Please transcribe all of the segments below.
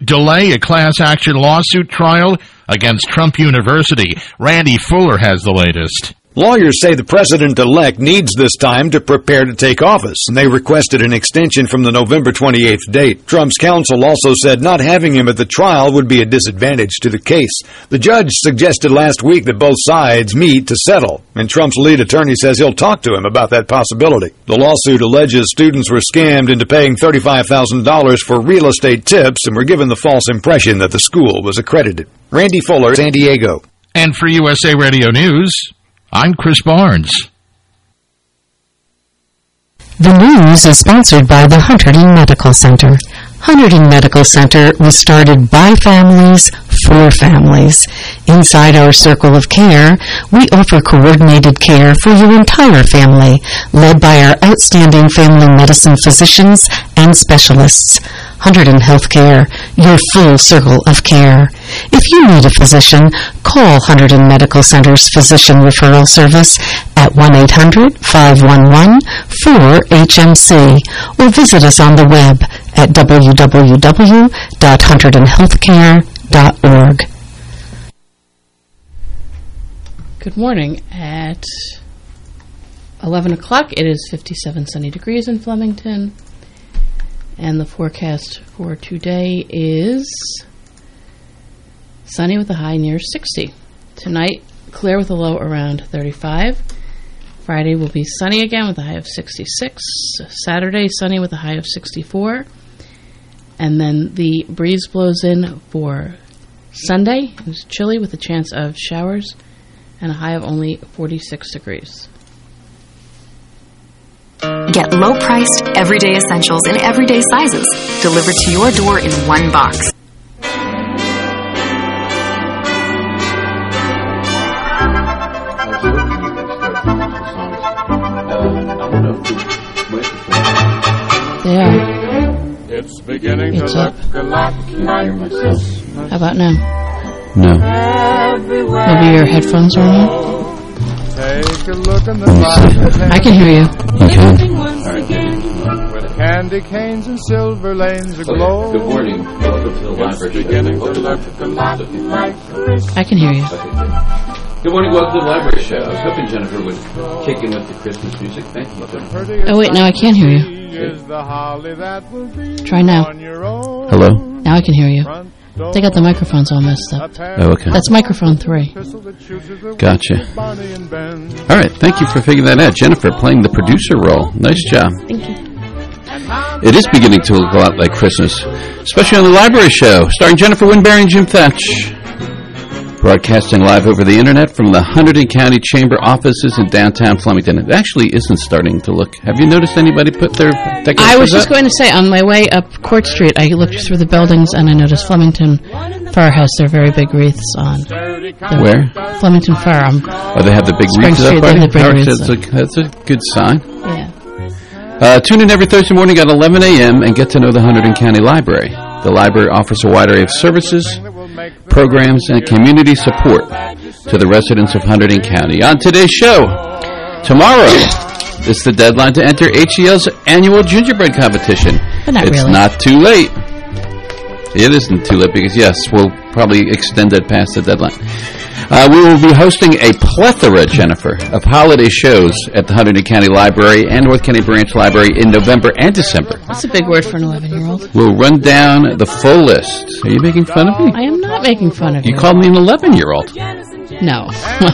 delay a class action lawsuit trial against Trump University. Randy Fuller has the latest. Lawyers say the president-elect needs this time to prepare to take office, and they requested an extension from the November 28th date. Trump's counsel also said not having him at the trial would be a disadvantage to the case. The judge suggested last week that both sides meet to settle, and Trump's lead attorney says he'll talk to him about that possibility. The lawsuit alleges students were scammed into paying $35,000 for real estate tips and were given the false impression that the school was accredited. Randy Fuller, San Diego. And for USA Radio News, I'm Chris Barnes. The news is sponsored by the Hunterdon Medical Center. Hunterdon Medical Center was started by families for families. Inside our circle of care, we offer coordinated care for your entire family, led by our outstanding family medicine physicians and specialists. Hunterdon Healthcare, your full circle of care. If you need a physician, call Hunterdon Medical Center's Physician Referral Service at 1-800-511-4HMC or visit us on the web at www.hunterdonhealthcare.org. Good morning. At 11 o'clock, it is 57 sunny degrees in Flemington. And the forecast for today is sunny with a high near 60. Tonight, clear with a low around 35. Friday will be sunny again with a high of 66. Saturday, sunny with a high of 64. And then the breeze blows in for Sunday. It's chilly with a chance of showers and a high of only 46 degrees. Get low-priced, everyday essentials in everyday sizes, delivered to your door in one box. Yeah. It's beginning It's to up. look a lot like Christmas. How about now? No. Maybe your headphones are on? Take a look in the I can hear you. You can. with candy canes and silver lanes aglow. Good morning. Welcome to the library. Beginning to look a lot like Christmas. I can hear you. Good morning. Welcome to the library show. I was hoping Jennifer would kick in with the Christmas music. Thank you. Oh, wait, now I can't hear you. Is the holly that will be Try now. on your own. Hello? Now I can hear you. They got the microphones all messed up. Oh, okay. That's microphone 3. Gotcha. All right. Thank you for figuring that out. Jennifer playing the producer role. Nice job. Thank you. It is beginning to look a lot like Christmas, especially on the library show, starring Jennifer Winberry and Jim Thatch. Broadcasting live over the internet from the Hunterdon County Chamber offices in downtown Flemington. It actually isn't starting to look. Have you noticed anybody put their decorations I was just up? going to say, on my way up Court Street, I looked through the buildings and I noticed Flemington Firehouse, their very big wreaths on. Where? Flemington Fire. Oh, they have the big Spring wreaths up Street, they already? have big All right, wreaths that's a good sign. Yeah. Tune in every Thursday morning at 11 a.m. and get to know the Hunterdon County Library. The library offers a wide array of services, programs, and community support to the residents of Hunterdon County. On today's show, tomorrow is the deadline to enter HCL's annual gingerbread competition. But not It's really. not too late. It isn't too late because, yes, we'll probably extend it past the deadline. We will be hosting a plethora, Jennifer, of holiday shows at the Hunterdon County Library and North County Branch Library in November and December. That's a big word for an 11-year-old. We'll run down the full list. Are you making fun of me? I am not making fun of you. You called me an 11-year-old. No.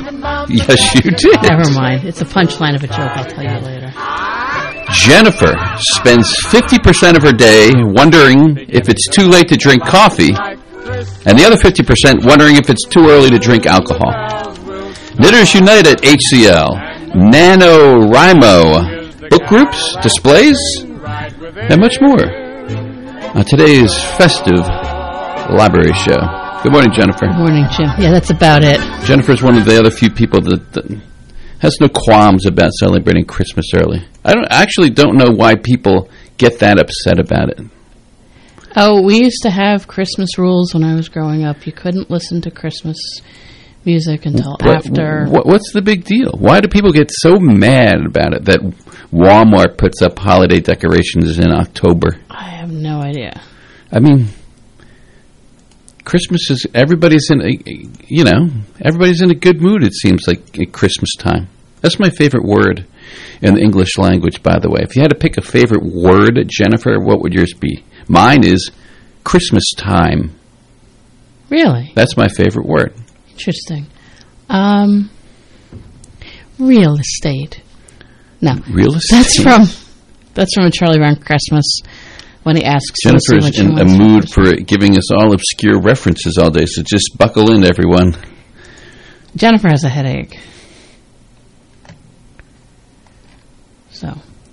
Yes, you did. Never mind. It's a punchline of a joke. I'll tell you later. Jennifer spends 50% of her day wondering if it's too late to drink coffee, and the other 50% wondering if it's too early to drink alcohol. Knitters Unite at HCL, NaNoWriMo, book groups, displays, and much more on today's festive library show. Good morning, Jennifer. Good morning, Jim. Yeah, that's about it. Jennifer's one of the other few people that has no qualms about celebrating Christmas early. I actually don't know why people get that upset about it. Oh, we used to have Christmas rules when I was growing up. You couldn't listen to Christmas music until after. What's the big deal? Why do people get so mad about it that Walmart puts up holiday decorations in October? I have no idea. I mean, Christmas is, everybody's in a good mood, it seems like, at Christmas time. That's my favorite word in the English language, by the way. If you had to pick a favorite word, Jennifer, what would yours be? Mine is Christmas time. Really? That's my favorite word. Interesting. Real estate. No. Real estate? That's from a Charlie Brown Christmas when he asks Jennifer is in a mood for giving us all obscure references all day, so just buckle in, everyone. Jennifer has a headache. So.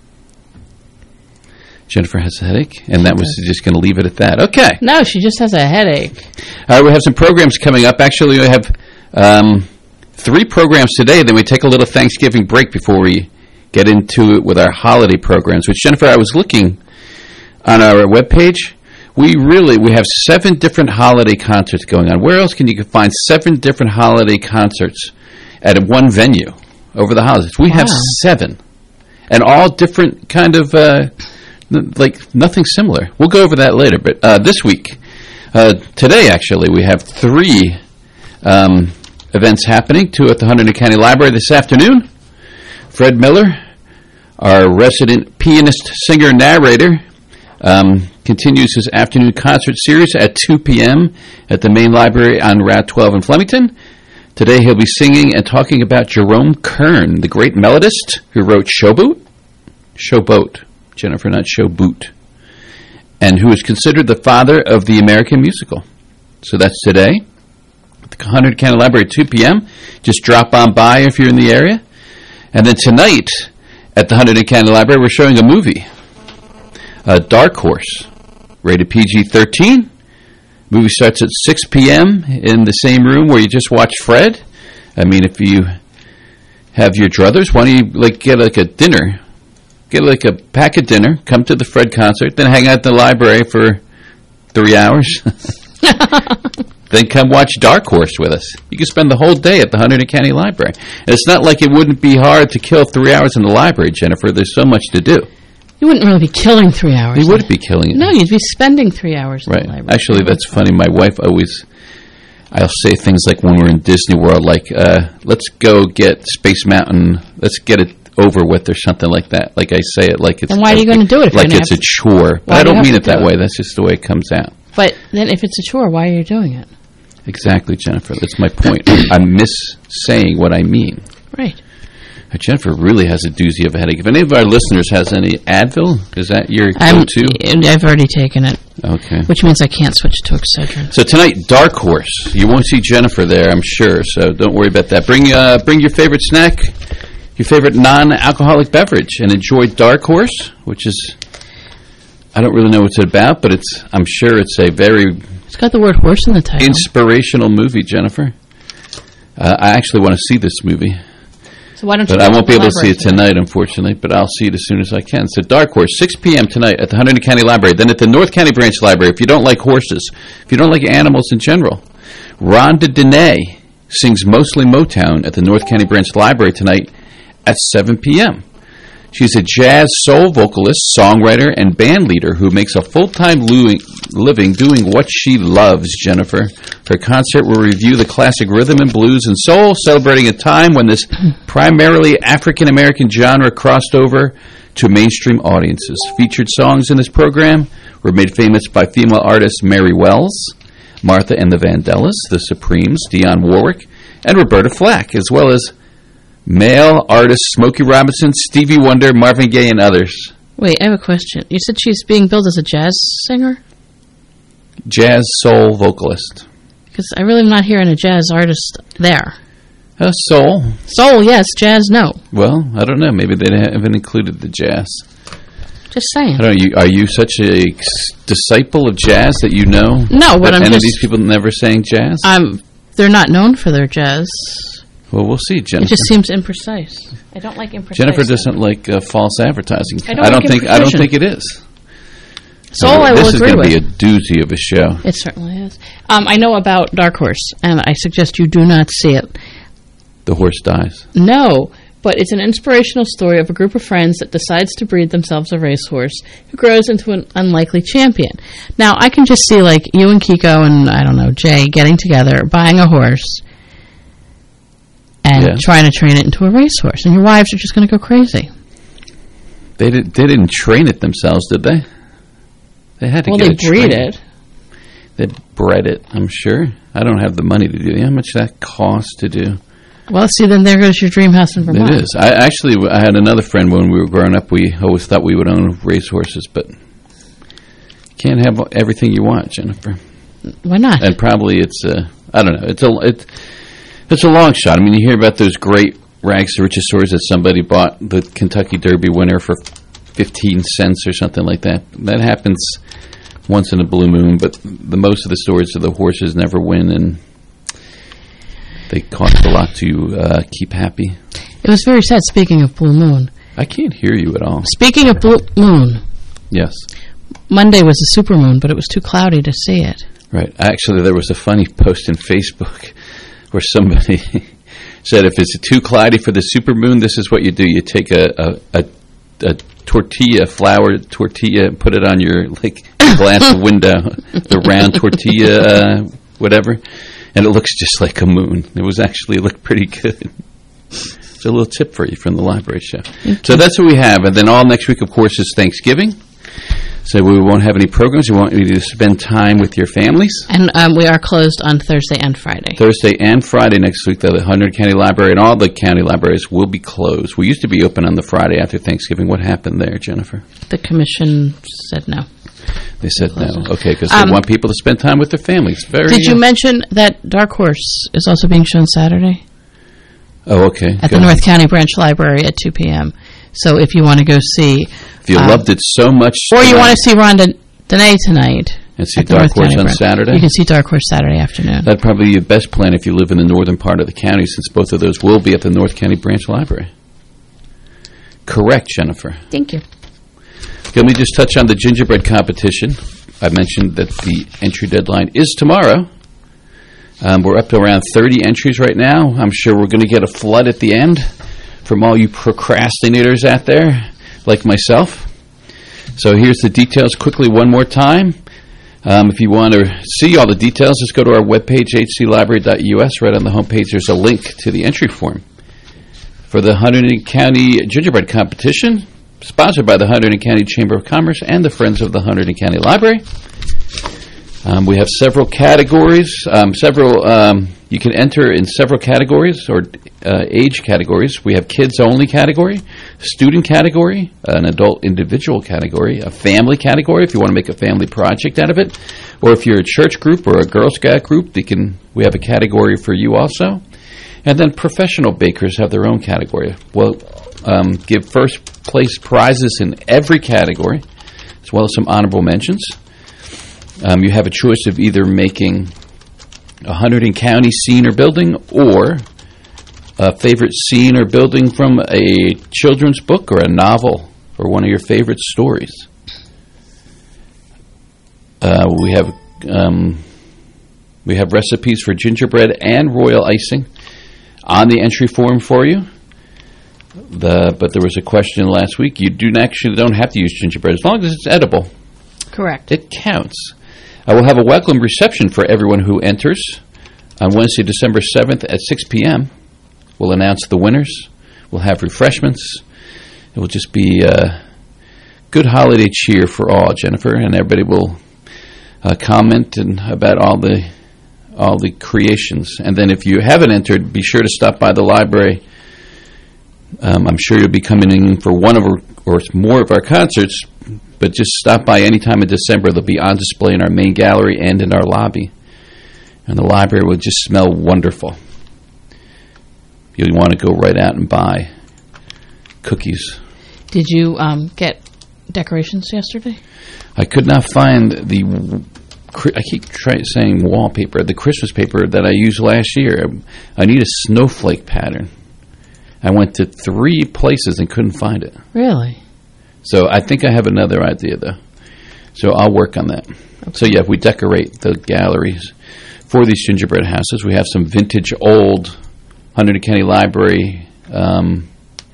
Jennifer has a headache, and that was just going to leave it at that. Okay. No, she just has a headache. All right, we have some programs coming up. Actually, we have 3 programs today. Then we take a little Thanksgiving break before we get into it with our holiday programs, which, Jennifer, I was looking on our webpage. We have 7 different holiday concerts going on. Where else can you find 7 different holiday concerts at one venue over the holidays? We have 7, and all different kind of, like nothing similar. We'll go over that later. But this week, today actually, we have 3 events happening. 2 at the Hunterdon County Library this afternoon. Fred Miller, our resident pianist, singer, narrator, continues his afternoon concert series at 2 p.m. at the main library on Route 12 in Flemington. Today he'll be singing and talking about Jerome Kern, the great melodist who wrote Showboat, Jennifer, not Showboot, and who is considered the father of the American musical. So that's today at the Hunterdon County Library at 2 p.m. Just drop on by if you're in the area. And then tonight at the Hunterdon County Library, we're showing a movie, Dark Horse, rated PG-13. Movie starts at 6 p.m. in the same room where you just watched Fred. I mean, if you have your druthers, why don't you get a dinner? Get a pack of dinner, come to the Fred concert, then hang out at the library for 3 hours. Then come watch Dark Horse with us. You can spend the whole day at the Hunterdon County Library. And it's not like it wouldn't be hard to kill 3 hours in the library, Jennifer. There's so much to do. You wouldn't really be killing 3 hours. You wouldn't be killing it. No, you'd be spending 3 hours in the library. Actually, that's funny. My wife I'll say things like when we're in Disney World, like, let's go get Space Mountain, let's get it over with, or something like that. Like I say it like it's... Then why are you going to do it? Like it's a chore. But I don't mean it that way. That's just the way it comes out. But then if it's a chore, why are you doing it? Exactly, Jennifer. That's my point. I'm saying what I mean. Right. Jennifer really has a doozy of a headache. If any of our listeners has any Advil, is that your go-to? I've already taken it. Okay. Which means I can't switch to Excedrin. So tonight, Dark Horse. You won't see Jennifer there, I'm sure, so don't worry about that. Bring your favorite snack, your favorite non-alcoholic beverage, and enjoy Dark Horse, which is, I don't really know what it's about, but I'm sure it's a very... It's got the word horse in the title. Inspirational movie, Jennifer. I actually want to see this movie. So why don't you? But I won't be able to see it tonight, unfortunately, but I'll see it as soon as I can. So Dark Horse, 6 p.m. tonight at the Hunterdon County Library. Then at the North County Branch Library, if you don't like horses, if you don't like animals in general, Rhonda Dene sings Mostly Motown at the North County Branch Library tonight at 7 p.m. She's a jazz soul vocalist, songwriter, and band leader who makes a full-time living doing what she loves, Jennifer. Her concert will review the classic rhythm and blues and soul, celebrating a time when this primarily African-American genre crossed over to mainstream audiences. Featured songs in this program were made famous by female artists Mary Wells, Martha and the Vandellas, The Supremes, Dionne Warwick, and Roberta Flack, as well as male artists Smokey Robinson, Stevie Wonder, Marvin Gaye, and others. Wait, I have a question. You said she's being billed as a jazz singer? Jazz soul vocalist. Because I really am not hearing a jazz artist there. Soul. Soul, yes. Jazz, no. Well, I don't know. Maybe they haven't included the jazz. Just saying. I don't know. Are you such a disciple of jazz that you know? No, but any of these people never sang jazz? They're not known for their jazz. Well, we'll see, Jennifer. It just seems imprecise. I don't like imprecise. Jennifer doesn't like false advertising. I don't think it is. Soul, I will agree with. This is going to be a doozy of a show. It certainly is. I know about Dark Horse, and I suggest you do not see it. The horse dies. No, But it's an inspirational story of a group of friends that decides to breed themselves a racehorse who grows into an unlikely champion. Now, I can just see, like, you and Kiko and, I don't know, Jay getting together, buying a horse, and trying to train it into a racehorse. And your wives are just going to go crazy. They didn't train it themselves, did they? They had to get it trained. Well, they breed it. They bred it, I'm sure. I don't have the money to do it. How much that costs to do? Well, see, then there goes your dream house in Vermont. It is. I had another friend when we were growing up. We always thought we would own racehorses, but you can't have everything you want, Jennifer. Why not? And probably it's I don't know. It's a long shot. I mean, you hear about those great rags to riches stories that somebody bought the Kentucky Derby winner for 15 cents or something like that. That happens once in a blue moon, but the most of the stories of the horses never win, and they cost a lot to keep happy. It was very sad. Speaking of blue moon. I can't hear you at all. Speaking of blue moon. Yes. Monday was a super moon, but it was too cloudy to see it. Right. Actually, there was a funny post in Facebook where somebody said if it's too cloudy for the super moon, this is what you do. You take a tortilla, flour tortilla, and put it on your glass window, the round tortilla, whatever. And it looks just like a moon. It looked pretty good. It's a little tip for you from the library show. So that's what we have. And then all next week, of course, is Thanksgiving. So we won't have any programs. We want you to spend time with your families. And we are closed on Thursday and Friday. Thursday and Friday next week, though, the Hunterdon County Library and all the county libraries will be closed. We used to be open on the Friday after Thanksgiving. What happened there, Jennifer? The commission said no. They said no. Okay, because they want people to spend time with their families. Did you mention that Dark Horse is also being shown Saturday? Oh, okay. At the North County Branch Library at 2 p.m. So if you want to go see... If you loved it so much... Or you want to see Rhonda Danae tonight... And see Dark Horse on Saturday? You can see Dark Horse Saturday afternoon. That'd probably be your best plan if you live in the northern part of the county, since both of those will be at the North County Branch Library. Correct, Jennifer. Thank you. Let me just touch on the gingerbread competition. I mentioned that the entry deadline is tomorrow. We're up to around 30 entries right now. I'm sure we're going to get a flood at the end from all you procrastinators out there, like myself. So here's the details quickly one more time. If you want to see all the details, just go to our webpage, hclibrary.us. Right on the homepage, there's a link to the entry form for the Hunterdon County Gingerbread Competition, sponsored by the Hunterdon County Chamber of Commerce and the Friends of the Hunterdon County Library. We have several categories. You can enter in several categories or age categories. We have kids-only category, student category, an adult individual category, a family category if you want to make a family project out of it, or if you're a church group or a Girl Scout group, we have a category for you also. And then professional bakers have their own category. We'll give first place prizes in every category, as well as some honorable mentions. You have a choice of either making a Hunterdon County scene or building, or a favorite scene or building from a children's book or a novel or one of your favorite stories. We have recipes for gingerbread and royal icing on the entry form for you. But there was a question last week. You don't have to use gingerbread as long as it's edible. Correct. It counts. I will have a welcome reception for everyone who enters on Wednesday, December 7th at 6 p.m. We'll announce the winners. We'll have refreshments. It will just be good holiday cheer for all, Jennifer, and everybody will comment about all the creations. And then if you haven't entered, be sure to stop by the library. I'm sure you'll be coming in for one or more of our concerts, but just stop by any time in December. They'll be on display in our main gallery and in our lobby. And the library will just smell wonderful. You'll want to go right out and buy cookies. Did you get decorations yesterday? I could not find I keep saying wallpaper, the Christmas paper that I used last year. I need a snowflake pattern. I went to 3 places and couldn't find it. Really? So I think I have another idea, though. So I'll work on that. Okay. So, yeah, we decorate the galleries for these gingerbread houses. We have some vintage old Hunterdon County Library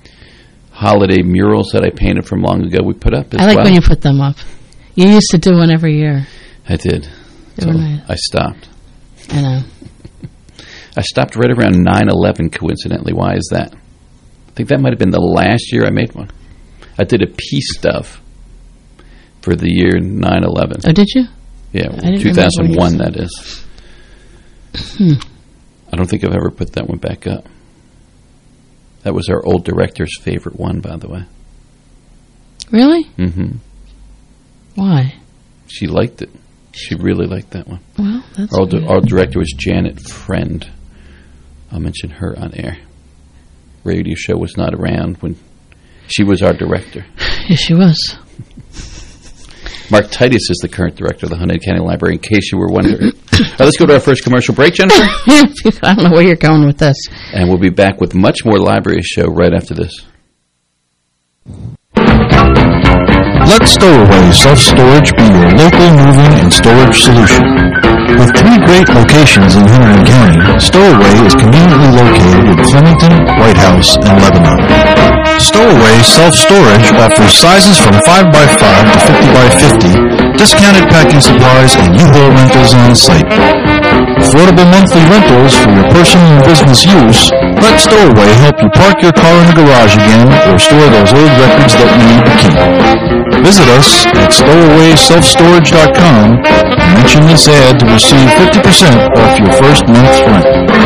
holiday murals that I painted from long ago we put up as I like well. when you put them up. You used to do one every year. I did. They were nice. I stopped. I know. I stopped right around 9/11, coincidentally. Why is that? I think that might have been the last year I made one. I did a peace stuff for the year 9/11. Oh, did you? Yeah, I didn't 2001, remember that is. I don't think I've ever put that one back up. That was our old director's favorite one, by the way. Really? Mm-hmm. Why? She liked it. She really liked that one. Well, that's Our good. old director was Janet Friend. I'll mention her on air. Radio show was not around when she was our director. Yes, she was. Mark Titus is the current director of the Hunterdon County Library, in case you were wondering. Let's go to our first commercial break, Jennifer. I don't know where you're going with this. And we'll be back with much more library show right after this. Let Stowaway Self-Storage be your local moving and storage solution. With 3 great locations in Hunterdon County, Stowaway is conveniently located in Flemington, White House, and Lebanon. Stowaway Self-Storage offers sizes from 5x5 to 50x50, discounted packing supplies, and U-Haul rentals on site. Affordable monthly rentals for your personal and business use. Let Stowaway help you park your car in the garage again or store those old records that you need to keep. Visit us at stowawayselfstorage.com and mention this ad to receive 50% off your first month's rent.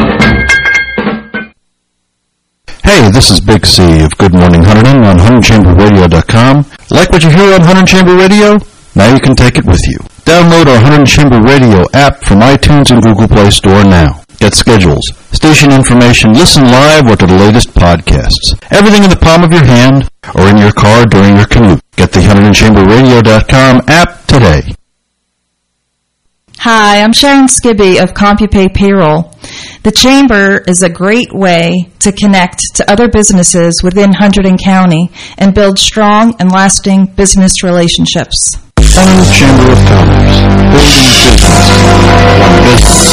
Hey, this is Big C of Good Morning Hunterdon on HunterdonChamberRadio.com. Like what you hear on Hunterdon Chamber Radio? Now you can take it with you. Download our Hunterdon Chamber Radio app from iTunes and Google Play Store now. Get schedules, station information, listen live or to the latest podcasts. Everything in the palm of your hand or in your car during your commute. Get the HunterdonChamberRadio.com app today. Hi, I'm Sharon Skibby of CompuPay Payroll. The Chamber is a great way to connect to other businesses within Hunterdon County and build strong and lasting business relationships. Hunterdon Chamber of Commerce, building business,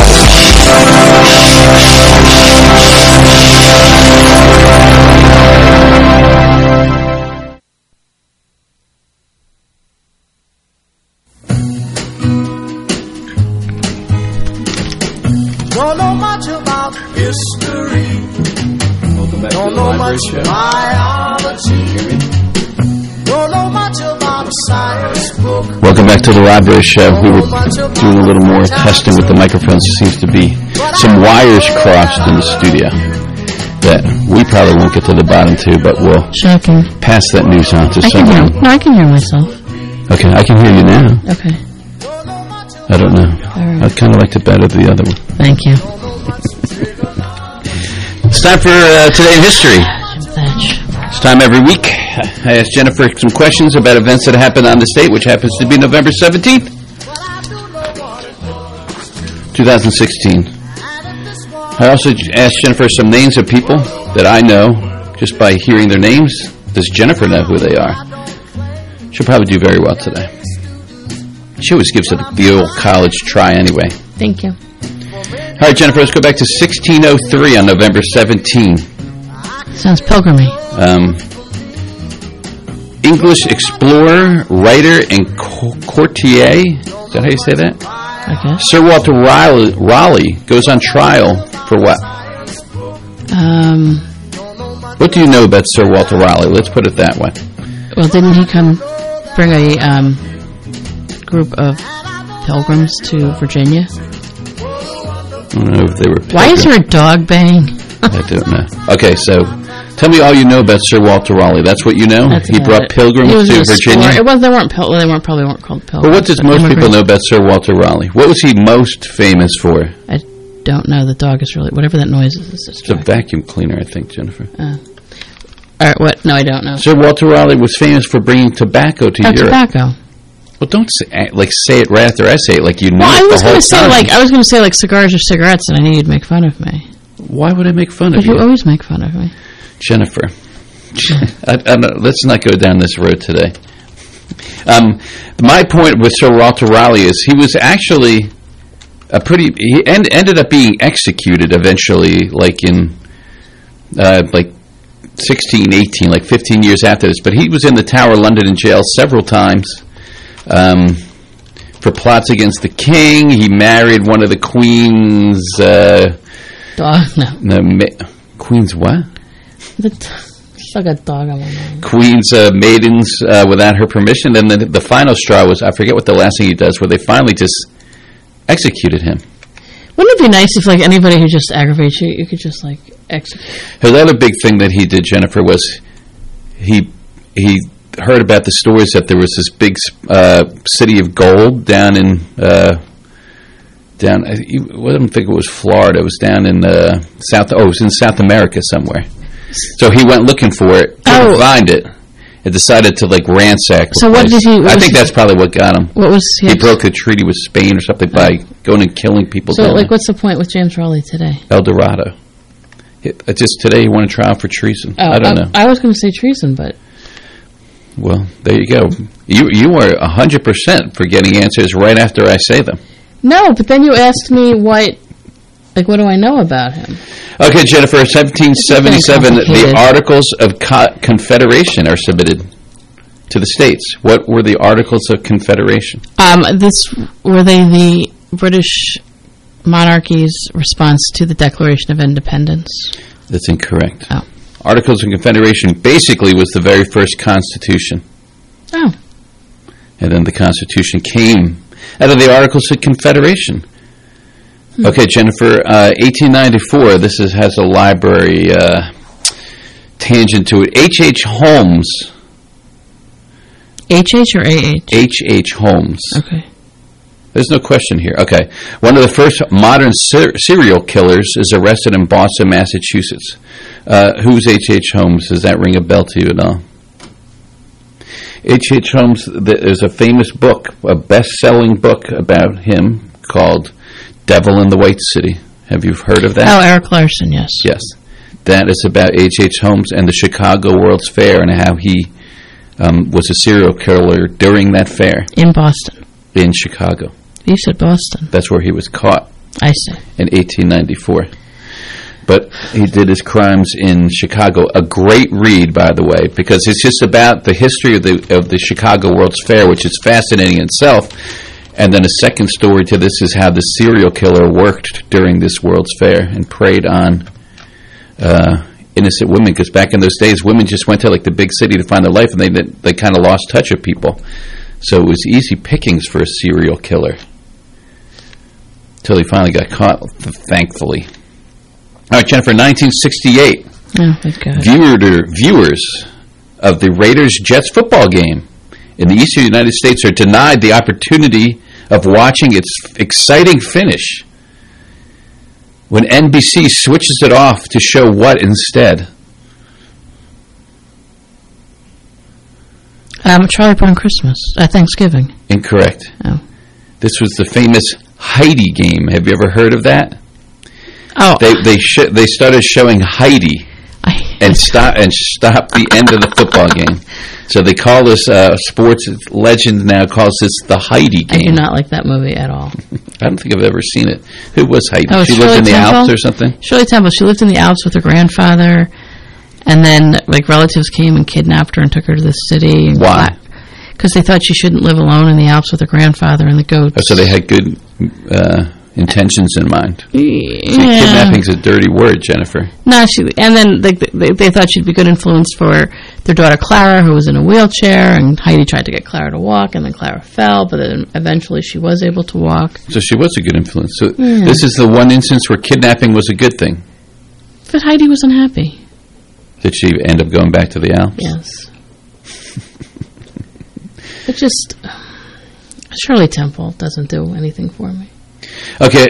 Don't know much about history. Welcome back Don't to the know library much show. biology. Don't know much about a science book. Welcome back to the library show. We were doing a little more testing with the microphones. There seems to be some wires crossed in the studio that we probably won't get to the bottom to, but we'll Shocking. pass that news on to I can hear. someone. No, I can hear myself. Okay, I can hear you now. Okay. I don't know. right. I kind of liked it better the other one. Thank you. It's time for Today in History. Jim Thatch. It's time every week. I ask Jennifer some questions about events that happened on the state, which happens to be November 17th, 2016. I also asked Jennifer some names of people that I know just by hearing their names. Does Jennifer know who they are? She'll probably do very well today. She always gives it the old college try anyway. Thank you. All right, Jennifer, let's go back to 1603 on November 17. Sounds pilgrimy. English explorer, writer, and courtier. Is that how you say that? I guess. Sir Walter Raleigh goes on trial for what? What do you know about Sir Walter Raleigh? Let's put it that way. Well, didn't he come bring a group of pilgrims to Virginia? I don't know if they were pilgrims. Why is there a dog baying? I don't know. Okay, so tell me all you know about Sir Walter Raleigh. That's what you know? That's He about brought it. pilgrims He was to an Virginia? explorer. It was, they probably weren't called pilgrims. Well, what does most people know about Sir Walter Raleigh? What was he most famous for? I don't know. The dog is really, whatever that noise is. It's a vacuum cleaner, I think, Jennifer. All right, what? No, I don't know. Sir Walter Raleigh was famous for bringing tobacco to Europe. Tobacco. Well, don't say it right after I say it like you know Well, it the whole time. I was going to say cigars or cigarettes, and I knew you'd make fun of me. Why would I make fun of Because you? you always make fun of me. Jennifer. Let's not go down this road today. My point with Sir Walter Raleigh is he was actually he ended up being executed eventually, like in 16, 18, like 15 years after this. But he was in the Tower London jail several times for plots against the king. He married one of the Queen's... dog? No. Queen's what? It's like a dog on my mind. Queen's maidens without her permission. And then the final straw was, I forget what the last thing he does, where they finally just executed him. Wouldn't it be nice if, like, anybody who just aggravates you, you could just, like, execute? His other big thing that he did, Jennifer, was he heard about the stories that there was this big city of gold down in I don't think it was Florida. It was down in it was in South America somewhere. So he went looking for it, couldn't find it, and decided to like ransack the So place. what did he? I think that's probably what got him. What was he broke the treaty with Spain or something by going and killing people. So, down like, there. what's the point with James Rowley today? El Dorado. Just today he won a trial for treason. I don't know. I was going to say treason, but... Well, there you go. You are 100% for getting answers right after I say them. No, but then you asked me what do I know about him? Okay, Jennifer, 1777, the Articles of Confederation are submitted to the states. What were the Articles of Confederation? Were they the British monarchy's response to the Declaration of Independence? That's incorrect. Oh. Articles of Confederation basically was the very first Constitution. Oh. And then the Constitution came out of the Articles of Confederation. Okay, Jennifer, 1894, this has a library tangent to it. H.H. Holmes. H.H. or A.H.? H.H. Holmes. Okay. There's no question here. Okay. One of the first modern serial killers is arrested in Boston, Massachusetts. Who's H.H. Holmes? Does that ring a bell to you at all? H.H. Holmes, there's a famous book, a best-selling book about him called Devil in the White City. Have you heard of that? Oh, Eric Larson, yes. Yes. That is about H.H. Holmes and the Chicago World's Fair and how he was a serial killer during that fair. In Boston. In Chicago. You said Boston. That's where he was caught. I see. In 1894. But he did his crimes in Chicago. A great read, by the way, because it's just about the history of the Chicago World's Fair, which is fascinating in itself. And then a second story to this is how the serial killer worked during this World's Fair and preyed on innocent women. Because back in those days, women just went to like the big city to find their life, and they kind of lost touch with people. So it was easy pickings for a serial killer. Until he finally got caught, thankfully. All right, Jennifer, 1968. Oh, thank God. Viewers of the Raiders-Jets football game in the eastern United States are denied the opportunity of watching its exciting finish when NBC switches it off to show what instead? Charlie Brown Christmas. Thanksgiving. Incorrect. Oh. This was the famous Heidi game. Have you ever heard of that? Oh. They started showing Heidi and stop the end of the football game. So they call this sports legend now calls this the Heidi game. I do not like that movie at all. I don't think I've ever seen it. Who was Heidi? Oh, she lived in the Alps or something? Shirley Temple. She lived in the Alps with her grandfather, and then like relatives came and kidnapped her and took her to the city. Why? Because they thought she shouldn't live alone in the Alps with her grandfather and the goats. Oh, so they had good intentions in mind. Yeah. See, kidnapping's a dirty word, Jennifer. No, and then they thought she'd be good influence for their daughter Clara, who was in a wheelchair, and Heidi tried to get Clara to walk, and then Clara fell, but then eventually she was able to walk. So she was a good influence. So this is the one instance where kidnapping was a good thing. But Heidi was unhappy. Did she end up going back to the Alps? Yes. It just... Shirley Temple doesn't do anything for me. Okay,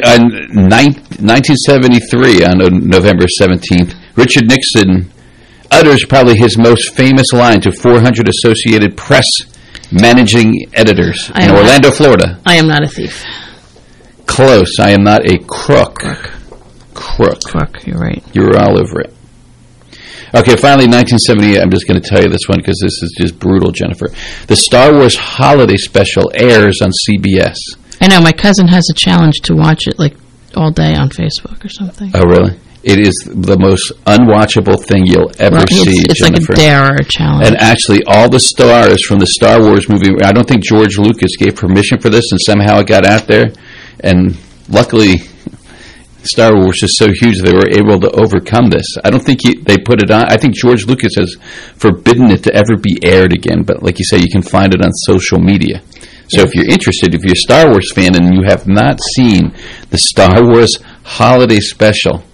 1973, on November 17th, Richard Nixon utters probably his most famous line to 400 Associated Press managing editors in Orlando, Florida. I am not a thief. Close. I am not a crook. Crook, you're right. You were all over it. Okay, finally, 1978, I'm just going to tell you this one because this is just brutal, Jennifer. The Star Wars Holiday Special airs on CBS. I know, my cousin has a challenge to watch it like all day on Facebook or something. Oh, really? It is the most unwatchable thing you'll ever see, It's Jennifer. like a dare or a challenge. And actually, all the stars from the Star Wars movie, I don't think George Lucas gave permission for this, and somehow it got out there. And luckily, Star Wars is so huge they were able to overcome this. I don't think they put it on. I think George Lucas has forbidden it to ever be aired again. But like you say, you can find it on social media. So if you're interested, if you're a Star Wars fan and you have not seen the Star Wars Holiday Special,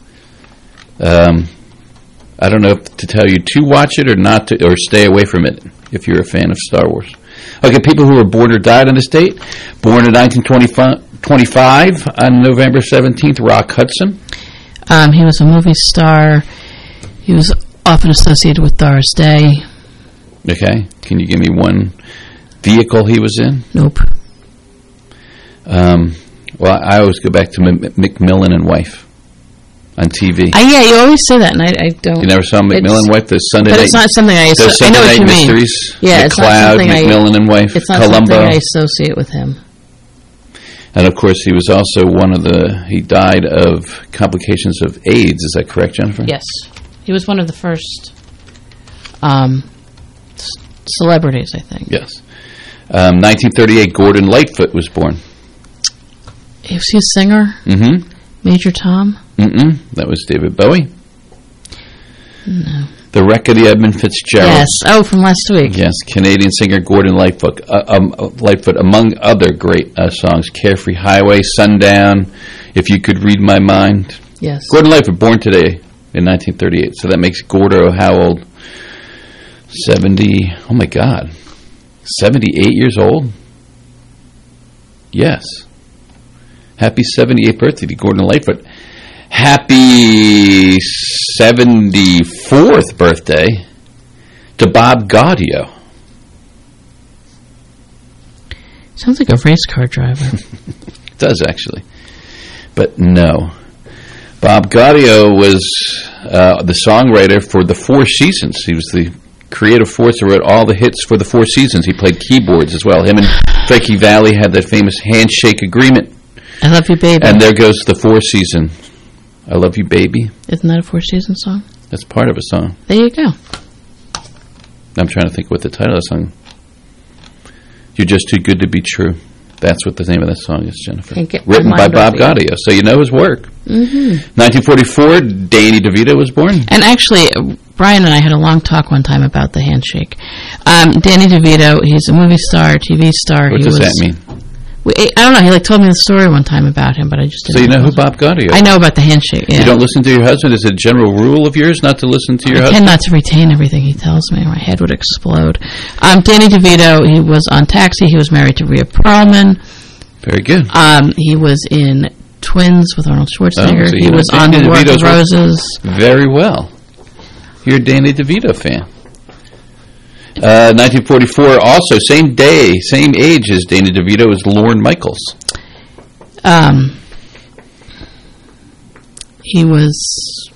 I don't know if to tell you to watch it or not to, or stay away from it if you're a fan of Star Wars. Okay, people who were born or died on this date. Born in 1925 on November 17th, Rock Hudson. He was a movie star. He was often associated with Doris Day. Okay, can you give me one vehicle he was in? Nope. Well, I always go back to McMillan and Wife on TV. Yeah, you always say that, and I don't. You never saw McMillan and Wife? The Sunday but night. It's not something I I know what you mean. Mysteries. Yeah, it's McLeod, not something McMillan and Wife. It's not Columbo. something I associate with him. And of course, he was also he died of complications of AIDS. Is that correct, Jennifer? Yes, he was one of the first celebrities, I think. Yes. 1938, Gordon Lightfoot was born. Was he a singer? Mm-hmm. Major Tom? Mm-mm. That was David Bowie. No. The Wreck of the Edmund Fitzgerald. Yes. Oh, from last week. Yes. Canadian singer Gordon Lightfoot, among other great songs. Carefree Highway, Sundown, If You Could Read My Mind. Yes. Gordon Lightfoot, born today in 1938. So that makes Gordo how old? 70. Oh, my God. 78 years old? Yes. Happy 78th birthday to Gordon Lightfoot. Happy 74th birthday to Bob Gaudio. Sounds like a race car driver. It does, actually. But no. Bob Gaudio was the songwriter for the Four Seasons. He was the creative force that wrote all the hits for the Four Seasons. He played keyboards as well. Him and Frankie Valli had that famous handshake agreement. I Love You, Baby. And there goes the Four Season. I Love You, Baby. Isn't that a Four Seasons song? That's part of a song. There you go. I'm trying to think what the title of the song. You're Just Too Good to Be True. That's what the name of that song is, Jennifer. Written by Bob Gaudio, so you know his work. Mm-hmm. 1944, Danny DeVito was born. And actually, Brian and I had a long talk one time about the handshake. Danny DeVito, he's a movie star, TV star. What does that mean? I don't know. He told me the story one time about him, but I just didn't. So you know who Bob Gaudio is? I know about the handshake, yeah. You don't listen to your husband? Is it a general rule of yours not to listen to your husband? I tend not to retain everything he tells me. My head would explode. Danny DeVito, he was on Taxi. He was married to Rhea Perlman. Very good. He was in Twins with Arnold Schwarzenegger. So he was on The War of the Roses. Very well. You're a Danny DeVito fan. 1944, also, same day, same age as Danny DeVito, is Lorne Michaels. He was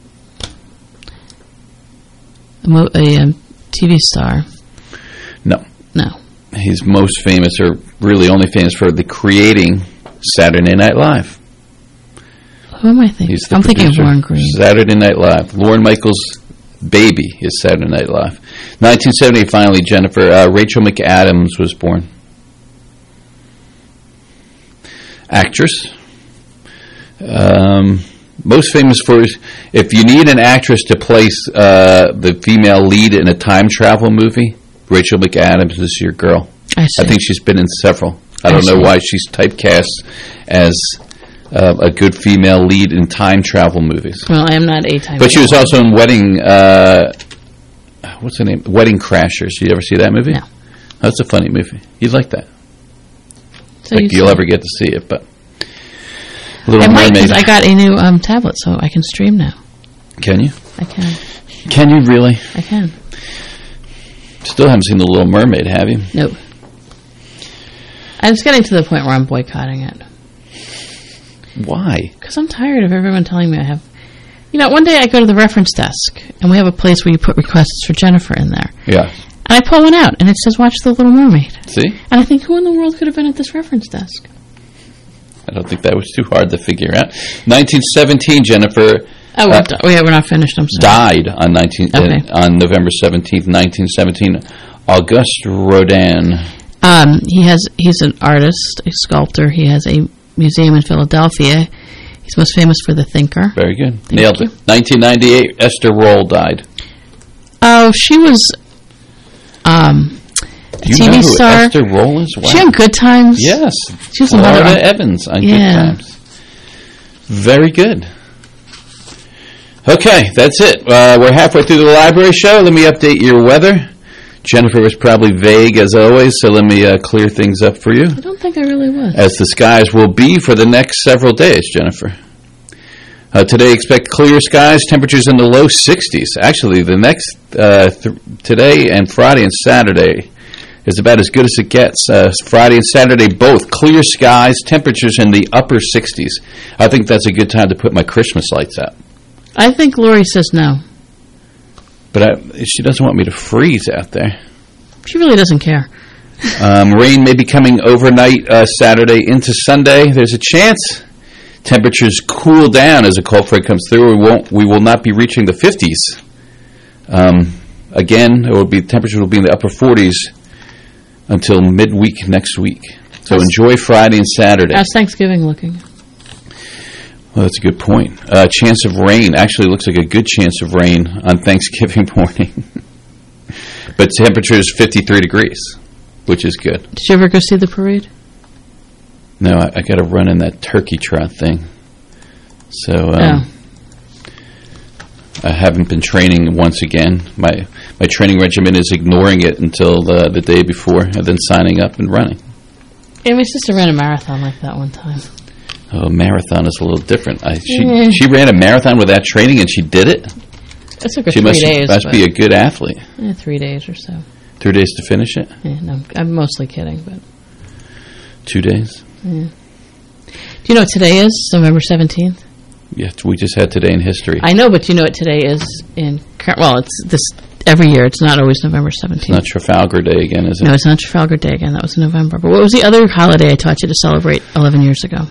a TV star. No. He's most famous, or really only famous for creating Saturday Night Live. Who am I thinking? I'm thinking of Warren Green. Saturday Night Live. Lorne Michaels' baby is Saturday Night Live. 1970, finally, Jennifer, Rachel McAdams was born. Actress. Most famous for, if you need an actress to place the female lead in a time travel movie, Rachel McAdams is your girl. I think she's been in several. I don't know why she's typecast as a good female lead in time travel movies. Well, I am not a time. But she was also in Wedding. What's her name? Wedding Crashers. Did you ever see that movie? No. That's a funny movie. You'd like that. So you'll ever get to see it, but Little I might, Mermaid. because I got a new tablet, so I can stream now. Can you? I can. Can you really? I can. Still haven't seen The Little Mermaid, have you? Nope. It's getting to the point where I'm boycotting it. Why? Because I'm tired of everyone telling me I have... one day I go to the reference desk, and we have a place where you put requests for Jennifer in there. Yeah. And I pull one out, and it says, watch The Little Mermaid. See? And I think, who in the world could have been at this reference desk? I don't think that was too hard to figure out. 1917, Jennifer, Oh, we're not finished. I'm sorry. Died on on November 17th, 1917. Auguste Rodin. He's an artist, a sculptor. He has a museum in Philadelphia. He's most famous for The Thinker. Very good. Nailed it. 1998, Esther Roll died. Oh, she was Do you TV know who star. Esther Roll is? Wow. She on Good Times? Yes. She was Florida Evans on Good Times. Very good. Okay, that's it. We're halfway through the library show. Let me update your weather. Jennifer was probably vague as always, so let me clear things up for you. I don't think I really was. As the skies will be for the next several days, Jennifer. Today, expect clear skies, temperatures in the low 60s. Actually, the next today and Friday and Saturday is about as good as it gets. Friday and Saturday, both clear skies, temperatures in the upper 60s. I think that's a good time to put my Christmas lights out. I think Lori says no. But she doesn't want me to freeze out there. She really doesn't care. Rain may be coming overnight Saturday into Sunday. There's a chance. Temperatures cool down as a cold front comes through. We will not be reaching the 50s. Again, temperatures will be in the upper 40s until midweek next week. So enjoy Friday and Saturday. How's Thanksgiving looking? Well, that's a good point. Chance of rain. Actually, looks like a good chance of rain on Thanksgiving morning. But temperature is 53 degrees, which is good. Did you ever go see the parade? No, I got to run in that turkey trot thing. So I haven't been training once again. My training regimen is ignoring it until the day before and then signing up and running. Yeah, my sister ran a marathon like that one time. Oh, marathon is a little different. She ran a marathon without training and she did it? It took her 3 days. She must be a good athlete. 3 days or so. 3 days to finish it? Yeah, no, I'm mostly kidding, but 2 days? Yeah. Do you know what today is? November 17th? Yes, we just had today in history. I know, but you know what today is in... Well, it's this every year. It's not always November 17th. It's not Trafalgar Day again, is it? No, it's not Trafalgar Day again. That was in November. But what was the other holiday I taught you to celebrate 11 years ago?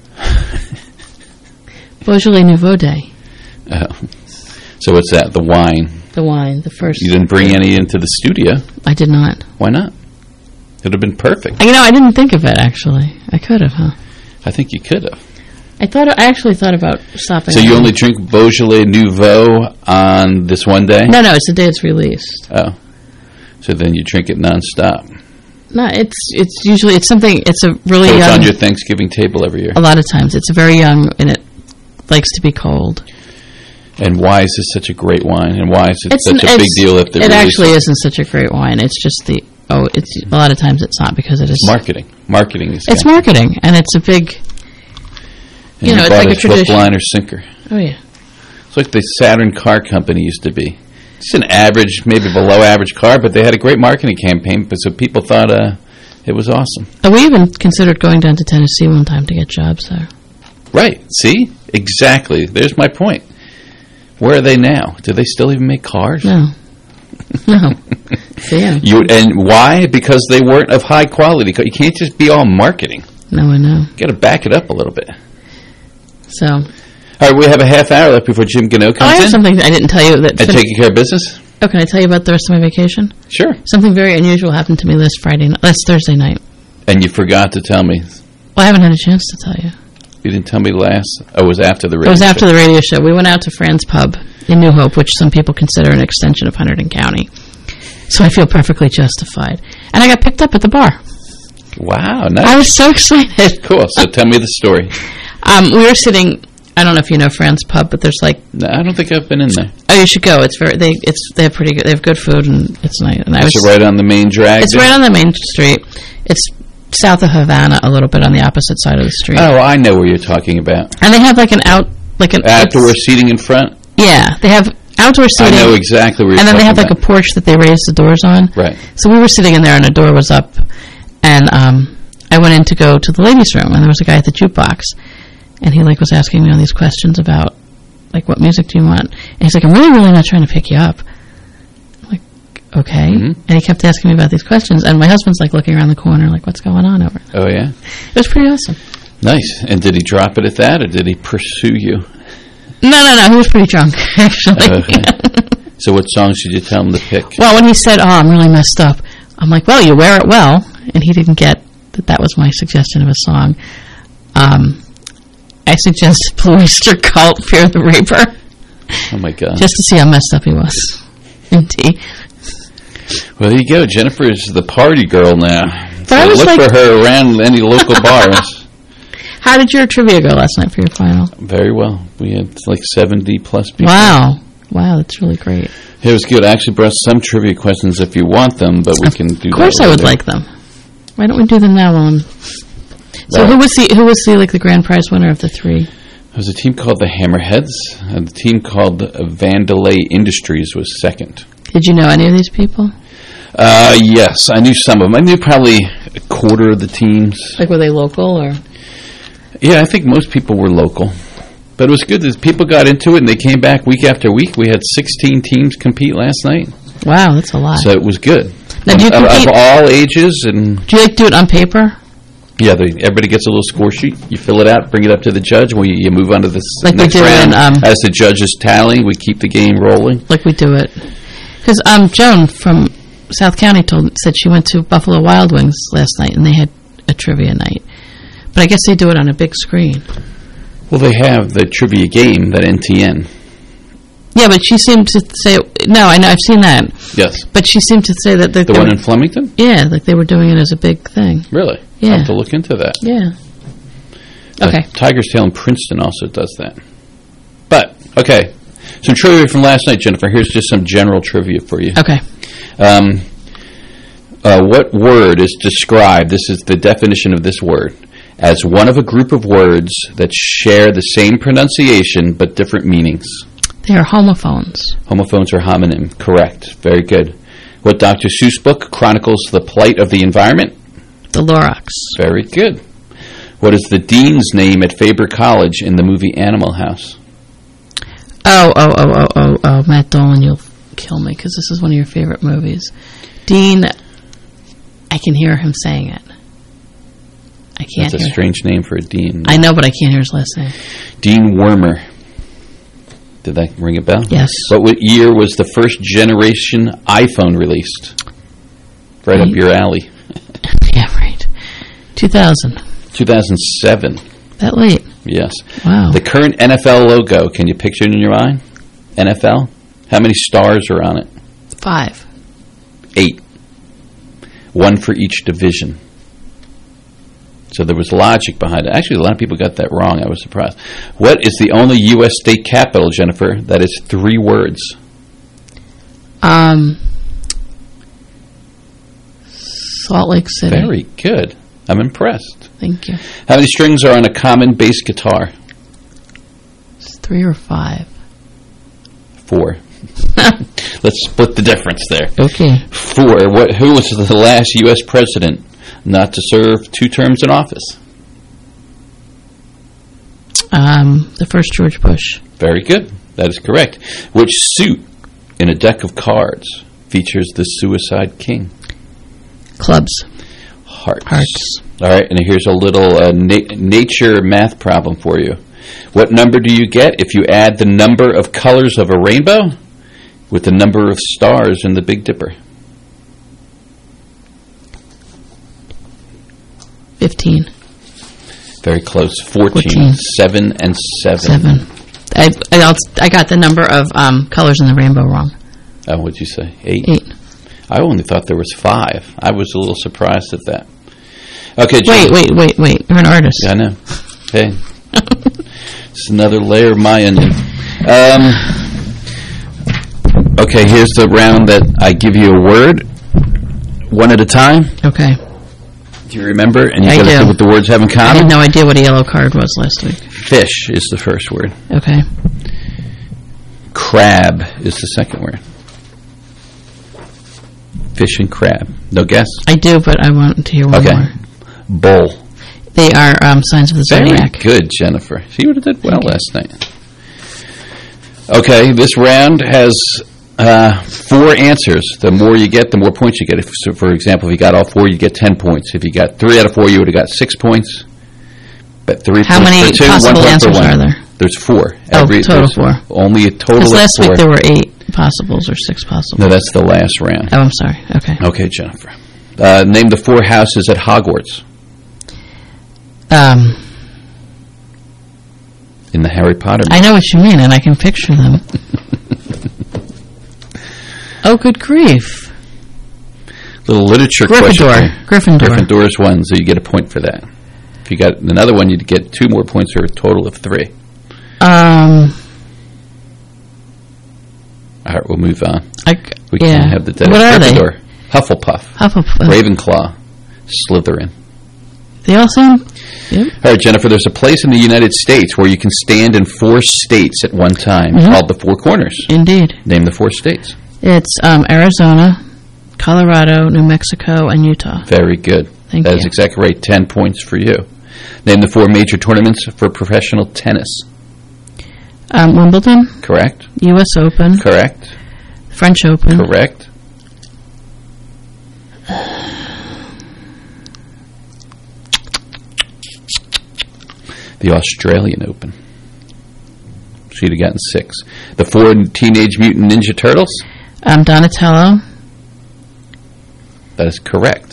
Beaujolais Nouveau Day. Oh. So what's that? The wine? The wine, the first... You didn't bring any into the studio? I did not. Why not? It would have been perfect. You know, I didn't think of it, actually. I could have, huh? I think you could have. I actually thought about stopping. So you only drink Beaujolais Nouveau on this one day? No, it's the day it's released. Oh. So then you drink it nonstop. No, it's usually, it's something, it's a really so it's young... on your Thanksgiving table every year? A lot of times. It's very young, and it likes to be cold. And why is this such a great wine? And why is it such a big deal if they're It actually isn't such a great wine. It's just it's a lot of times it's not because it is... Marketing. Marketing is... It's marketing, and it's a big... And it's like a tradition. Hook, line, or sinker. Oh, yeah. It's like the Saturn car company used to be. It's an average, maybe below average car, but they had a great marketing campaign, so people thought it was awesome. We even considered going down to Tennessee one time to get jobs there. Right. See? Exactly. There's my point. Where are they now? Do they still even make cars? No. No. Yeah. And why? Because they weren't of high quality. You can't just be all marketing. No, I know. You got to back it up a little bit. So. All right, we have a half hour left before Jim Gano comes in. I have something I didn't tell you. And taking care of business? Oh, can I tell you about the rest of my vacation? Sure. Something very unusual happened to me last Thursday night. And you forgot to tell me. Well, I haven't had a chance to tell you. You didn't tell me last? Oh, it was after the radio show. It was after the radio show. We went out to Fran's Pub in New Hope, which some people consider an extension of Hunterdon County. So I feel perfectly justified. And I got picked up at the bar. Wow, nice. I was so excited. Cool. So tell me the story. We were sitting... I don't know if you know Fran's Pub, but there's like... No, I don't think I've been in there. Oh, you should go. It's very... They have pretty good... They have good food, and it's nice. And Is it right on the main drag? It's right on the main street. It's south of Havana, a little bit on the opposite side of the street. Oh, I know where you're talking about. And they have like an outdoor seating in front? Yeah, they have outdoor seating. I know exactly where you're talking about. And then they have like a porch that they raise the doors on. Right. So we were sitting in there, and the door was up, and I went in to go to the ladies' room, and there was a guy at the jukebox, and he like was asking me all these questions about like what music do you want, and he's like, I'm really not trying to pick you up. I'm like, okay. Mm-hmm. And he kept asking me about these questions, and my husband's like looking around the corner like, what's going on over there? Oh yeah. It was pretty awesome. Nice. And did he drop it at that, or did he pursue you? No. He was pretty drunk, actually. Okay. So what songs did you tell him to pick? Well, when he said, I'm really messed up, I'm like, well, you wear it well. And he didn't get that was my suggestion of a song. I suggested Blue Oyster Cult, Fear the Reaper. Oh, my God. Just to see how messed up he was. Indeed. Well, there you go. Jennifer is the party girl now. But I was look for her around any local bars. How did your trivia go last night for your final? Very well. We had like 70-plus people. Wow, that's really great. It was good. I actually brought some trivia questions if you want them, but we can do that. Of course I would like them. Why don't we do them now? So who was the grand prize winner of the three? It was a team called the Hammerheads, and the team called Vandalay Industries was second. Did you know any of these people? Yes, I knew some of them. I knew probably a quarter of the teams. Like, were they local or? Yeah, I think most people were local. But it was good that people got into it and they came back week after week. We had 16 teams compete last night. Wow, that's a lot. So it was good. Now, do you compete of all ages? And do you do it on paper? Yeah, everybody gets a little score sheet. You fill it out, bring it up to the judge. You move on to the next round. As the judges tally, we keep the game rolling. Like we do it. Because Joan from South County said she went to Buffalo Wild Wings last night and they had a trivia night. But I guess they do it on a big screen. Well, they have the trivia game, that NTN. Yeah, but she seemed to say... No, I know, I've seen that. Yes. But she seemed to say that... The one in Flemington? Yeah, like they were doing it as a big thing. Really? Yeah. I'll have to look into that. Yeah. Okay. Tiger's Tail in Princeton also does that. But, okay. Some trivia from last night, Jennifer. Here's just some general trivia for you. Okay. What word is described, this is the definition of this word, as one of a group of words that share the same pronunciation but different meanings? They are homophones. Homophones are homonym. Correct. Very good. What Dr. Seuss book chronicles the plight of the environment? The Lorax. Very good. What is the dean's name at Faber College in the movie Animal House? Oh, Matt Dolan, you'll kill me because this is one of your favorite movies. Dean, I can hear him saying it. I can't. That's a strange name for a dean. I know, but I can't hear his last name. Dean Wormer. Did that ring a bell? Yes. What year was the first generation iPhone released? Right up your alley. Yeah, right. 2000. 2007. That late? Yes. Wow. The current NFL logo, can you picture it in your mind? NFL? How many stars are on it? 5. 8. 1 for each division. So there was logic behind it. Actually, a lot of people got that wrong. I was surprised. What is the only U.S. state capital, Jennifer, that is 3 words? Salt Lake City. Very good. I'm impressed. Thank you. How many strings are on a common bass guitar? 3 or 5? 4. Let's split the difference there. Okay. 4. Who was the last U.S. president not to serve 2 terms in office? The first George Bush. Very good. That is correct. Which suit in a deck of cards features the Suicide King? Clubs. Hearts. All right, and here's a little nature math problem for you. What number do you get if you add the number of colors of a rainbow with the number of stars in the Big Dipper? 15. Very close. 14. 7 and 7. 7. I got the number of colors in the rainbow wrong. Oh, what'd you say? 8? 8. I only thought there was 5. I was a little surprised at that. Okay, Wait. You're an artist. Yeah, I know. Hey. It's another layer of my onion. Okay, here's the round that I give you a word, one at a time. Okay. Do you remember? And you got to see what the words have in common? I had no idea what a yellow card was last week. Fish is the first word. Okay. Crab is the second word. Fish and crab. No guess? I do, but I want to hear one more. Bull. They are signs of the zodiac. Very good, Jennifer. She would have did well last night. Okay, this round has 4 answers. The more you get, the more points you get. So, for example, if you got all 4, you get 10 points. If you got 3 out of 4, you would have got 6 points. But 3 How points many for 2, possible 1 point answers for 1. are there? There's 4. Total there's 4. Only a total Because of last 4. week there were 8 possibles or 6 possibles. No, that's the last round. Oh, I'm sorry. Okay. Okay, Jennifer. Name the 4 houses at Hogwarts. In the Harry Potter movie. I know what you mean, and I can picture them. Oh, good grief. Little literature question. Gryffindor. Gryffindor is 1, so you get a point for that. If you got another one, you'd get 2 more points for a total of 3. All right, we'll move on. We can't have the dead. What are Gryffindor, Hufflepuff, Ravenclaw, Slytherin. They all sound... Yep. All right, Jennifer, there's a place in the United States where you can stand in 4 states at one time, called the 4 Corners. Indeed. Name the 4 states. It's Arizona, Colorado, New Mexico, and Utah. Very good. Thank That you. is exactly right. 10 points for you. Name the 4 major tournaments for professional tennis. Wimbledon. Correct. U.S. Open. Correct. French Open. Correct. The Australian Open. She'd have gotten 6. The 4 Teenage Mutant Ninja Turtles. Donatello. That is correct.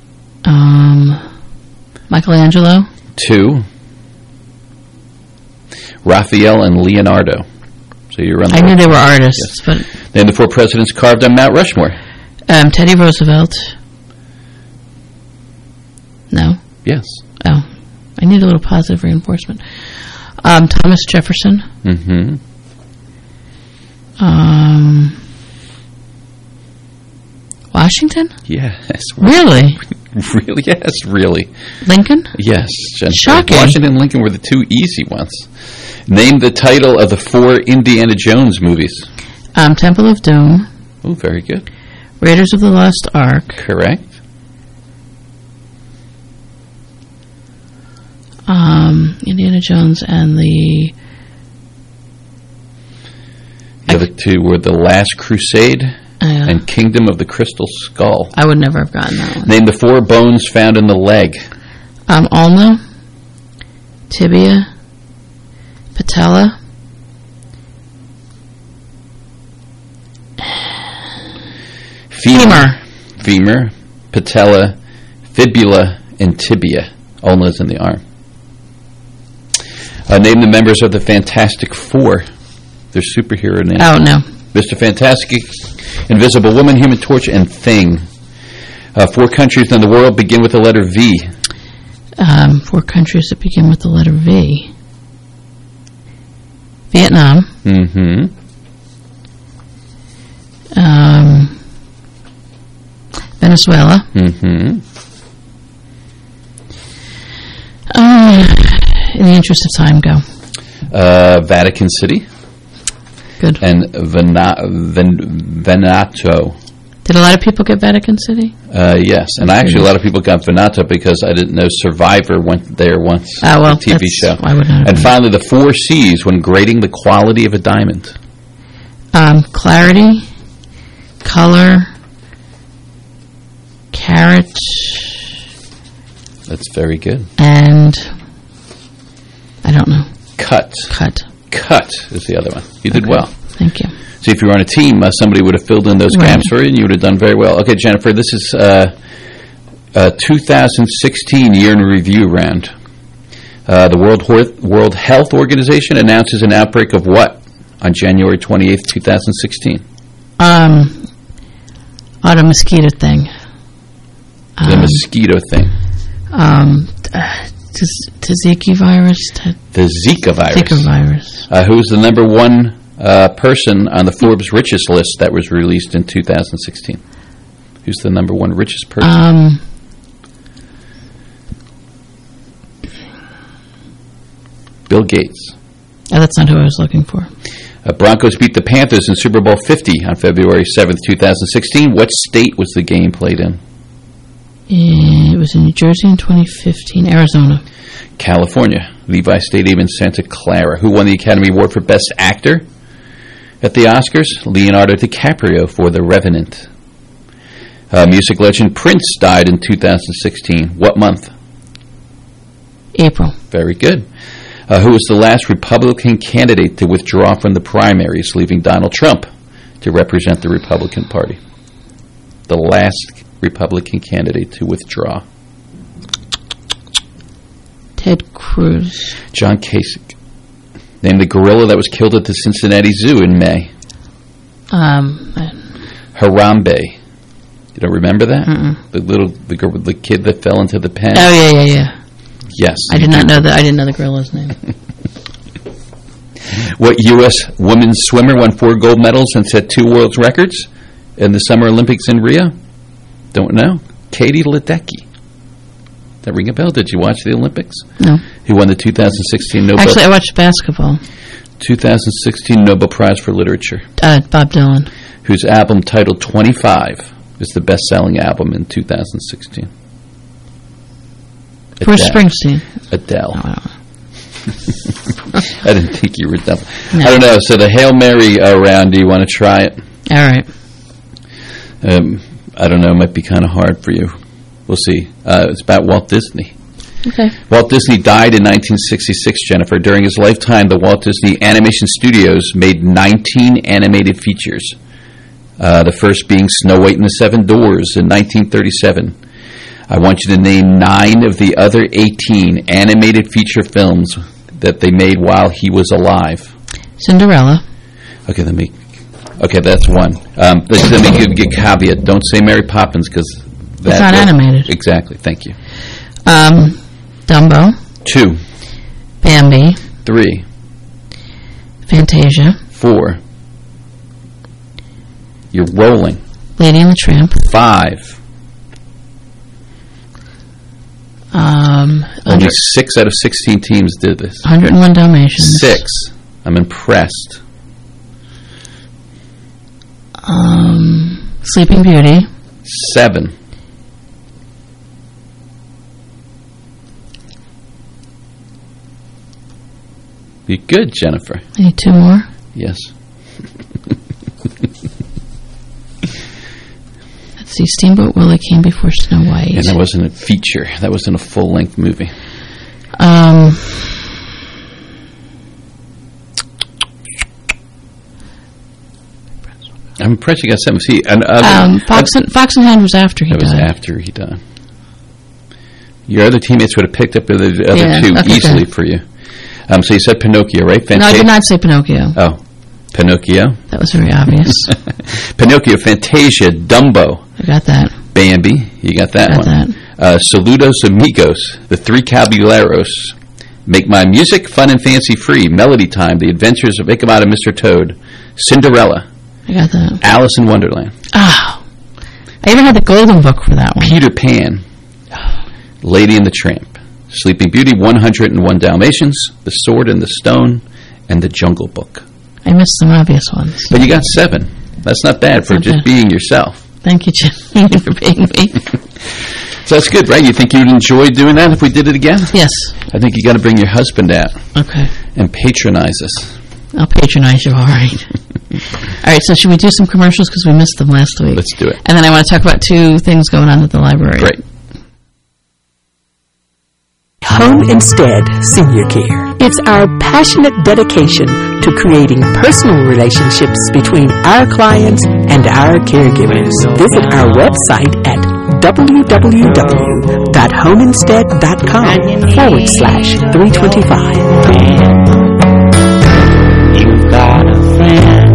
Michelangelo. 2. Raphael and Leonardo. So you're on the I knew they were artists, Yes. but... Name the 4 presidents carved on Mount Rushmore. Teddy Roosevelt. No? Yes. Oh. I need a little positive reinforcement. Thomas Jefferson. Mm-hmm. Washington? Yes. Really? Really? Yes, really. Lincoln? Yes, Jennifer. Shocking. Washington and Lincoln were the 2 easy ones. Name the title of the 4 Indiana Jones movies. Temple of Doom. Oh, very good. Raiders of the Lost Ark. Correct. Indiana Jones and the other 2 were The Last Crusade and Kingdom of the Crystal Skull. I would never have gotten that one. Name the 4 bones found in the leg. Ulna, tibia, patella, femur, patella, fibula, and tibia. Ulna's in the arm. Name the members of the Fantastic Four. Their superhero names. Oh, no. Mr. Fantastic, Invisible Woman, Human Torch, and Thing. 4 countries in the world begin with the letter V. 4 countries that begin with the letter V. Vietnam. Mm-hmm. Venezuela. Mm-hmm. In the interest of time, go. Vatican City. Good. And Venato. Did a lot of people get Vatican City? Yes. And actually a lot of people got Venato because I didn't know Survivor went there once. Oh, well, the TV show. I would not. And finally, the 4 C's when grading the quality of a diamond. Clarity, color, carat. That's very good. And I don't know. Cut. Cut is the other one. You did well. Thank you. See, if you were on a team, somebody would have filled in those gaps for you, and you would have done very well. Okay, Jennifer, this is a 2016 year in review round. The World Health Organization announces an outbreak of what on January 28th, 2016? Auto mosquito thing. The mosquito thing. Tzatziki virus. The Zika virus. Zika virus. Who was the number 1 person on the Forbes richest list that was released in 2016? Who's the number 1 richest person? Bill Gates. Oh, that's not who I was looking for. Broncos beat the Panthers in Super Bowl 50 on February 7th, 2016. What state was the game played in? It was in New Jersey in 2015. Arizona. California. Levi Stadium in Santa Clara. Who won the Academy Award for Best Actor at the Oscars? Leonardo DiCaprio for The Revenant. Music legend Prince died in 2016. What month? April. Very good. Who was the last Republican candidate to withdraw from the primaries, leaving Donald Trump to represent the Republican Party? The last Republican candidate to withdraw. Ted Cruz. John Kasich. Name the gorilla that was killed at the Cincinnati Zoo in May. Harambe. You don't remember that? The kid that fell into the pen? Oh, yeah. Yes. I did not know that. I didn't know the gorilla's name. What U.S. women's swimmer won 4 gold medals and set 2 world records in the Summer Olympics in Rio? Don't know. Katie Ledecky. That ring a bell? Did you watch the Olympics? No. Who won the 2016 Nobel... Actually, I watched basketball. 2016 Nobel Prize for Literature. Bob Dylan. Whose album titled 25 is the best-selling album in 2016. Bruce Springsteen. Adele. No, I don't know. I didn't think you were dumb. No. I don't know. So the Hail Mary round, do you want to try it? All right. I don't know. It might be kind of hard for you. We'll see. It's about Walt Disney. Okay. Walt Disney died in 1966, Jennifer. During his lifetime, the Walt Disney Animation Studios made 19 animated features. The first being Snow White and the Seven Dwarfs in 1937. I want you to name 9 of the other 18 animated feature films that they made while he was alive. Cinderella. Okay, that's one. Let me give you a caveat. Don't say Mary Poppins because it's not animated. Exactly. Thank you. Dumbo. 2. Bambi. 3. Fantasia. 4. You're rolling. Lady and the Tramp. 5. Only 6 out of 16 teams did this. 101 Dalmatians. 6. I'm impressed. Sleeping Beauty. 7. Be good, Jennifer. I need 2 more. Yes. Let's see. Steamboat Willie came before Snow White. And that wasn't a feature. That wasn't a full-length movie. I'm impressed you got 7. See, Fox and Hound was after he died. That was after he died. Your other teammates would have picked up the other 2 easily for you. So you said Pinocchio, right? No, I did not say Pinocchio. Oh, Pinocchio. That was very obvious. Pinocchio, Fantasia, Dumbo. I got that. Bambi, you got that one. Saludos Amigos, The 3 Caballeros, Make My Music Fun and Fancy Free, Melody Time, The Adventures of Ichabod and Mr. Toad, Cinderella. I got that. Alice in Wonderland. Oh. I even had the golden book for that one. Peter Pan. Lady and the Tramp. Sleeping Beauty, 101 Dalmatians, The Sword and the Stone, and The Jungle Book. I missed some obvious ones. But you got 7. That's not bad for just being yourself. Thank you, Jim, for being me. So that's good, right? You think you'd enjoy doing that if we did it again? Yes. I think you got to bring your husband out. Okay. And patronize us. I'll patronize you, all right. All right, so should we do some commercials because we missed them last week? Let's do it. And then I want to talk about 2 things going on at the library. Great. Home Instead Senior Care. It's our passionate dedication to creating personal relationships between our clients and our caregivers. Visit our website at www.homeinstead.com/325. You've got a friend.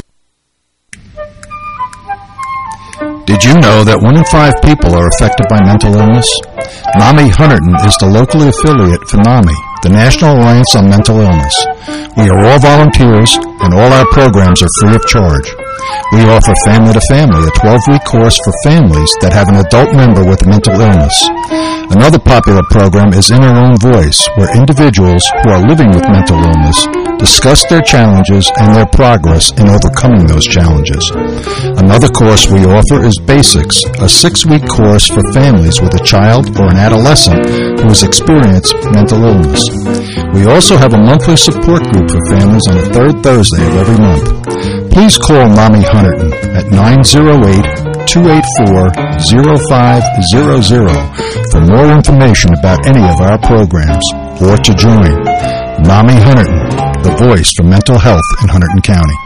Did you know that 1 in 5 people are affected by mental illness? NAMI Hunterdon is the locally affiliate for NAMI, the National Alliance on Mental Illness. We are all volunteers, and all our programs are free of charge. We offer Family to Family, a 12-week course for families that have an adult member with mental illness. Another popular program is In Our Own Voice, where individuals who are living with mental illness discuss their challenges and their progress in overcoming those challenges. Another course we offer is Basics, a 6-week course for families with a child or an adolescent who has experienced mental illness. We also have a monthly support group for families on the 3rd Thursday of every month. Please call NAMI Hunterdon at 908-284-0500 for more information about any of our programs or to join. Nami Hunterdon, the voice for mental health in Hunterdon County.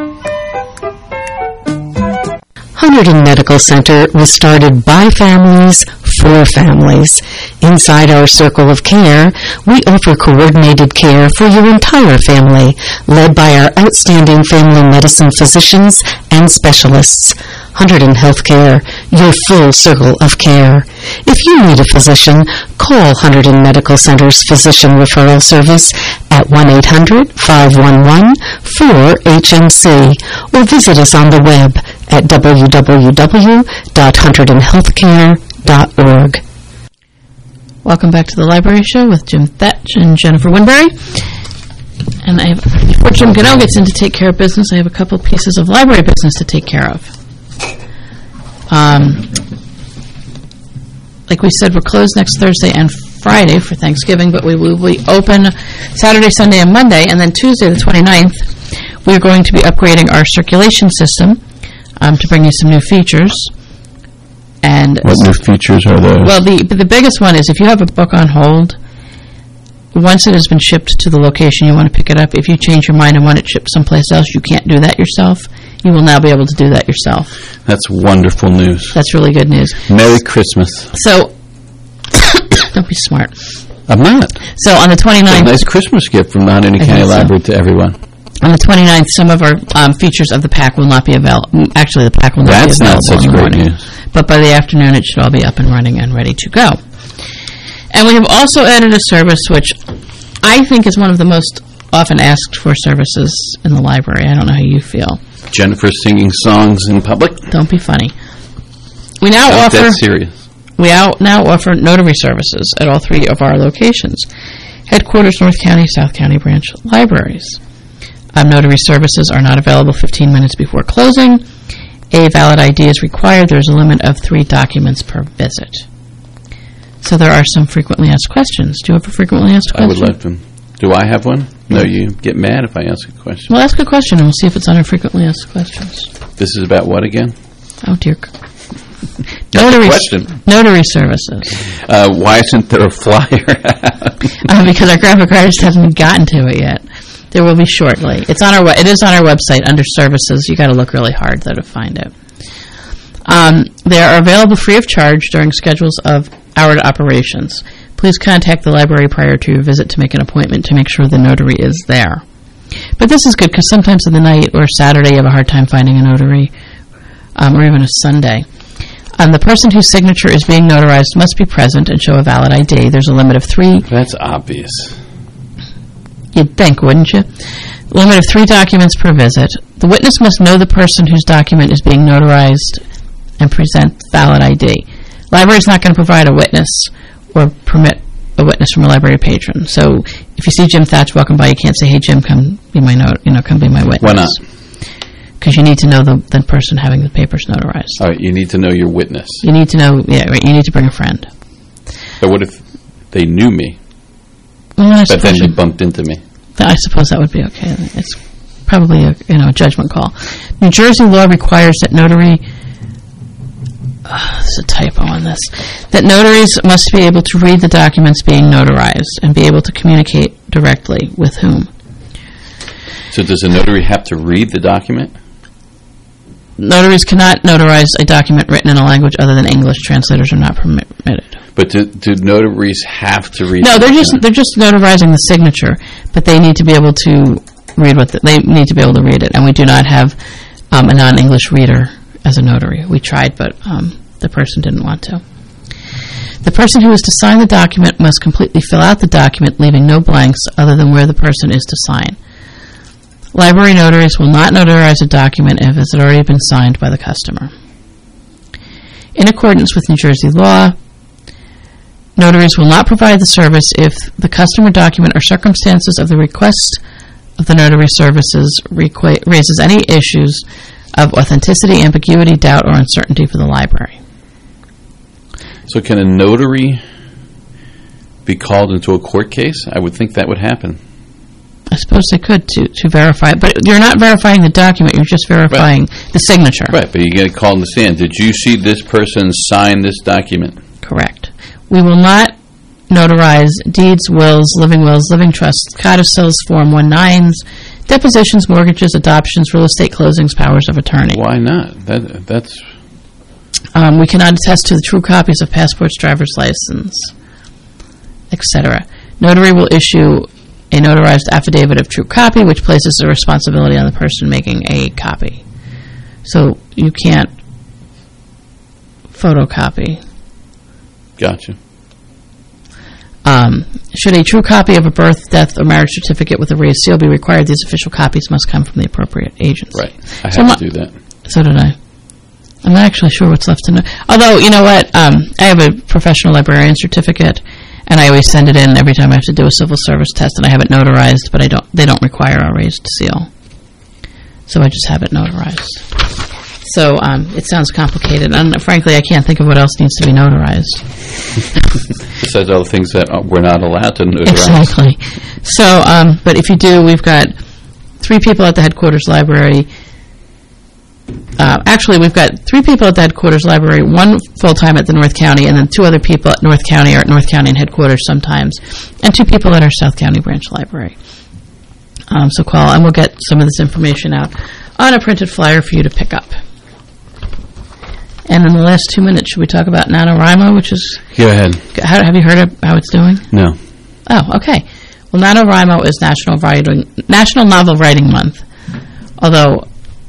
Hunterdon Medical Center was started by families for families. Inside our circle of care, we offer coordinated care for your entire family, led by our outstanding family medicine physicians and specialists. Hunterdon Healthcare, your full circle of care. If you need a physician, call Hunterdon Medical Center's Physician Referral Service at 1-800-511-4HMC or visit us on the web at www.hunterdonhealthcare.org. Welcome back to the Library Show with Jim Thatch and Jennifer Winbury. And before Jim Goodell gets in to take care of business, I have a couple pieces of library business to take care of. Like we said, we're closed next Thursday and Friday for Thanksgiving, but we will be open Saturday, Sunday, and Monday, and then Tuesday, the 29th, we're going to be upgrading our circulation system to bring you some new features. And what new features are those? Well, the biggest one is if you have a book on hold, once it has been shipped to the location you want to pick it up, if you change your mind and want it shipped someplace else, you can't do that yourself. You will now be able to do that yourself. That's wonderful news. That's really good news. Merry Christmas. So, don't be smart. I'm not. So on the 29th... It's a nice Christmas gift from the Hunterdon County Library to everyone. On the 29th, some of our features of the pack will not be available. Actually, the pack will not be available. That's not such great news. But by the afternoon, it should all be up and running and ready to go. And we have also added a service which I think is one of the most often asked for services in the library. I don't know how you feel. Jennifer singing songs in public? Don't be funny. We now offer... That's serious. We now offer notary services at all three of our locations. Headquarters, North County, South County branch libraries. Notary services are not available 15 minutes before closing. A valid ID is required. There's a limit of 3 documents per visit. So there are some frequently asked questions. Do you have a frequently asked question? I would like to. Do I have one? No, you get mad if I ask a question. Well, ask a question and we'll see if it's under frequently asked questions. This is about what again? Oh, dear. Notary services. Why isn't there a flyer? Because our graphic artist hasn't gotten to it yet. There will be shortly. It is on our website under services. You got to look really hard though to find it. They are available free of charge during schedules of hour operations. Please contact the library prior to your visit to make an appointment to make sure the notary is there. But this is good because sometimes in the night or Saturday you have a hard time finding a notary, or even a Sunday. The person whose signature is being notarized must be present and show a valid ID. There's a limit of 3. That's obvious. You'd think, wouldn't you? Limit of 3 documents per visit. The witness must know the person whose document is being notarized and present valid ID. Library is not going to provide a witness or permit a witness from a library patron. So if you see Jim Thatch walking by, you can't say, "Hey Jim, come be my come be my witness." Why not? Because you need to know the person having the papers notarized. All right, you need to know your witness. You need to know, you need to bring a friend. But what if they knew me? Well, but then they bumped into me. I suppose that would be okay. It's probably a judgment call. New Jersey law requires that notary... there's a typo on this. That notaries must be able to read the documents being notarized and be able to communicate directly with whom. So does a notary have to read the document? Notaries cannot notarize a document written in a language other than English. Translators are not permitted. But do notaries have to read? No, they're just notarizing the signature, but they need to be able to read they need to be able to read it. And we do not have a non-English reader as a notary. We tried, but the person didn't want to. The person who is to sign the document must completely fill out the document, leaving no blanks other than where the person is to sign. Library notaries will not notarize a document if it has already been signed by the customer. In accordance with New Jersey law, notaries will not provide the service if the customer document or circumstances of the request of the notary services raises any issues of authenticity, ambiguity, doubt, or uncertainty for the library. So can a notary be called into a court case? I would think that would happen. I suppose they could to verify it, but you're not verifying the document, you're just verifying the signature. Right, but you get called in the stand. Did you see this person sign this document? Correct. We will not notarize deeds, wills, living trusts, codicils, Form 19s, depositions, mortgages, adoptions, real estate closings, powers of attorney. Why not? That's... We cannot attest to the true copies of passports, driver's license, etc. Notary will issue a notarized affidavit of true copy, which places the responsibility on the person making a copy. So you can't photocopy. Gotcha. Should a true copy of a birth, death, or marriage certificate with a raised seal be required, these official copies must come from the appropriate agency. Right. I have to do that. So did I. I'm not actually sure what's left to know. Although, you know what? I have a professional librarian certificate, and I always send it in every time I have to do a civil service test, and I have it notarized, but they don't require a raised seal. So I just have it notarized. So it sounds complicated, and frankly, I can't think of what else needs to be notarized. Besides all the things that we're not allowed to notarize. Exactly. So, but if you do, we've got 3 people at the headquarters library. Actually, we've got 3 people at the headquarters library, 1 full-time at the North County, and then 2 other people at North County or at North County and headquarters sometimes, and 2 people at our South County branch library. So call, and we'll get some of this information out on a printed flyer for you to pick up. And in the last 2 minutes, should we talk about NaNoWriMo, which is... Go ahead. Have you heard of how it's doing? No. Oh, okay. Well, NaNoWriMo is National Novel Writing Month. Although,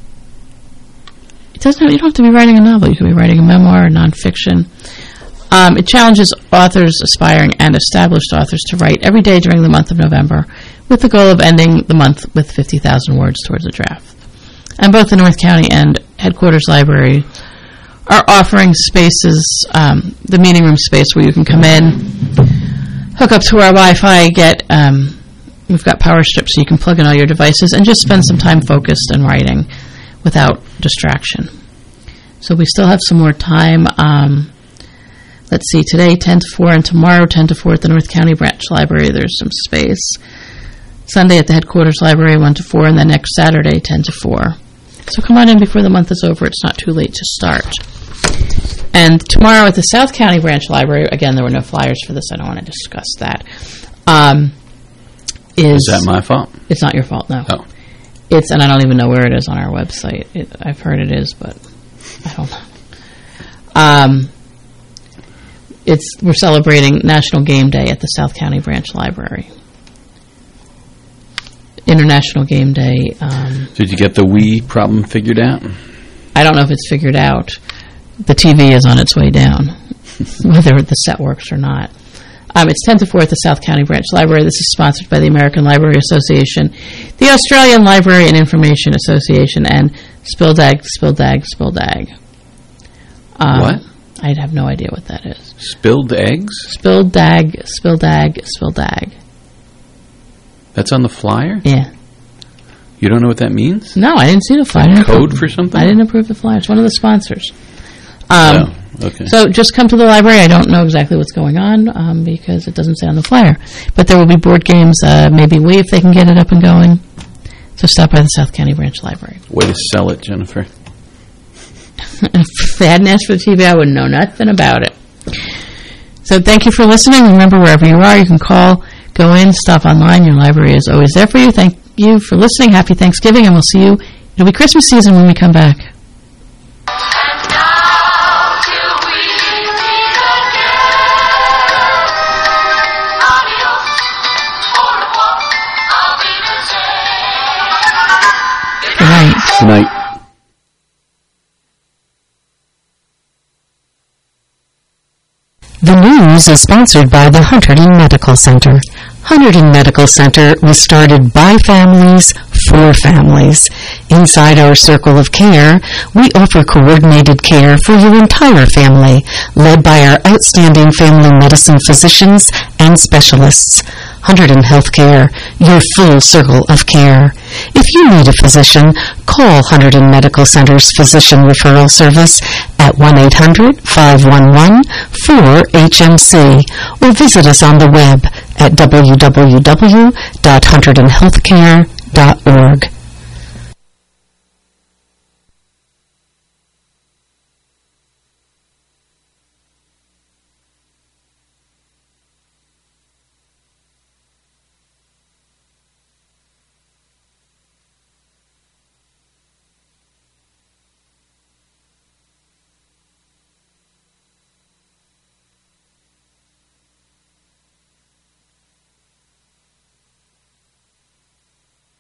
you don't have to be writing a novel. You could be writing a memoir or nonfiction. It challenges authors, aspiring and established authors, to write every day during the month of November, with the goal of ending the month with 50,000 words towards a draft. And both the North County and headquarters library are offering spaces, the meeting room space where you can come in, hook up to our Wi-Fi, we've got power strips so you can plug in all your devices, and just spend some time focused and writing without distraction. So we still have some more time. Let's see, today 10 to 4, and tomorrow 10 to 4 at the North County Branch Library. There's some space. Sunday at the headquarters library 1 to 4, and then next Saturday 10 to 4. So come on in before the month is over. It's not too late to start. And tomorrow at the South County Branch Library, again, there were no flyers for this. I don't want to discuss that. Is that my fault? It's not your fault, no. Oh. And I don't even know where it is on our website. I've heard it is, but I don't know. We're celebrating National Game Day at the South County Branch Library. International Game Day. Did you get the Wii problem figured out? I don't know if it's figured out. The TV is on its way down, whether the set works or not. It's 10 to 4 at the South County Branch Library. This is sponsored by the American Library Association, the Australian Library and Information Association, and Spildag. What? I have no idea what that is. Spilled eggs? Spildag. That's on the flyer? Yeah. You don't know what that means? No, I didn't see the flyer. Code for something? I didn't approve the flyer. It's one of the sponsors. Okay. So just come to the library. I don't know exactly what's going on because it doesn't say on the flyer. But there will be board games, maybe Wii if they can get it up and going. So stop by the South County Branch Library. Way to sell it, Jennifer. If they hadn't asked for the TV, I wouldn't know nothing about it. So thank you for listening. Remember, wherever you are, you can call, go in, stop online. Your library is always there for you. Thank you for listening. Happy Thanksgiving, and we'll see you. It'll be Christmas season when we come back. Good night. The news is sponsored by the Hunterdon Medical Center. Hunterdon Medical Center was started by families for families. Inside our circle of care, we offer coordinated care for your entire family, led by our outstanding family medicine physicians and specialists. Hunterdon Healthcare, your full circle of care. If you need a physician, call Hunterdon Medical Center's Physician Referral Service at 1-800-511-4HMC or visit us on the web at www.hunterdonhealthcare.org.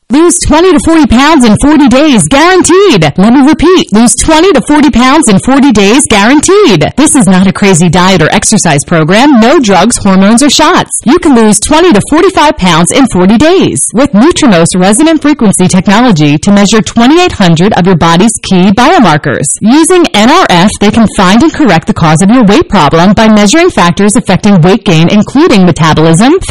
Lose 20 to 40 pounds in 40 days, guaranteed. Let me repeat, lose 20 to 40 pounds in 40 days, guaranteed. This is not a crazy diet or exercise program, no drugs, hormones, or shots. You can lose 20 to 45 pounds in 40 days with Nutrimos resonant frequency technology to measure 2,800 of your body's key biomarkers. Using NRF, they can find and correct the cause of your weight problem by measuring factors affecting weight gain, including metabolism,